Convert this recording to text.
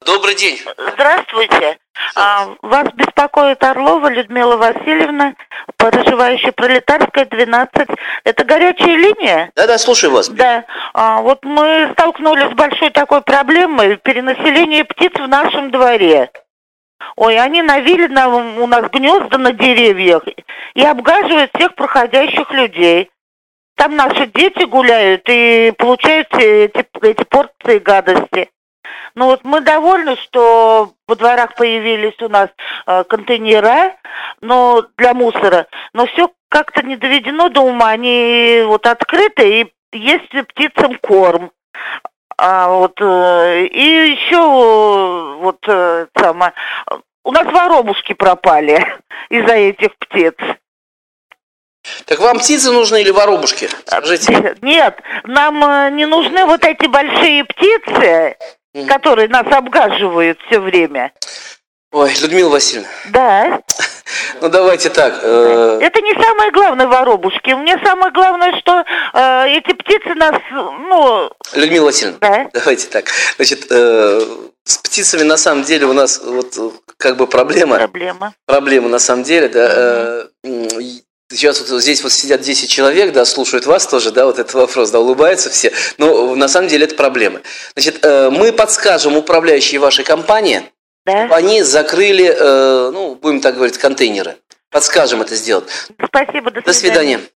Добрый день. Здравствуйте. Вас беспокоит Орлова Людмила Васильевна, проживающая Пролетарская, 12. Это горячая линия? Да, слушаю вас. Да. Вот мы столкнулись с большой такой проблемой перенаселения птиц в нашем дворе. Ой, они навили у нас гнезда на деревьях и обгаживают всех проходящих людей. Там наши дети гуляют и получают эти порции гадости. Ну вот мы довольны, что во дворах появились у нас контейнера, но для мусора. Но все как-то не доведено до ума. Они вот открыты, и есть птицам корм. И еще у нас воробушки пропали из-за этих птиц. Так вам птицы нужны или воробушки? Скажите. Нет, нам не нужны вот эти большие птицы, которые нас обгаживают все время. Ой, Людмила Васильевна. Да. Ну давайте так. Это не самое главное, воробушки. Мне самое главное, что эти птицы нас, Людмила Васильевна, да? Давайте так. Значит, с птицами на самом деле у нас проблема. Проблема на самом деле, да. Сейчас здесь сидят 10 человек, да, слушают вас тоже, да, вот этот вопрос, да, улыбаются все. Но на самом деле это проблема. Значит, мы подскажем управляющей вашей компании, да? Чтобы они закрыли, будем так говорить, контейнеры. Подскажем это сделать. Спасибо, до свидания.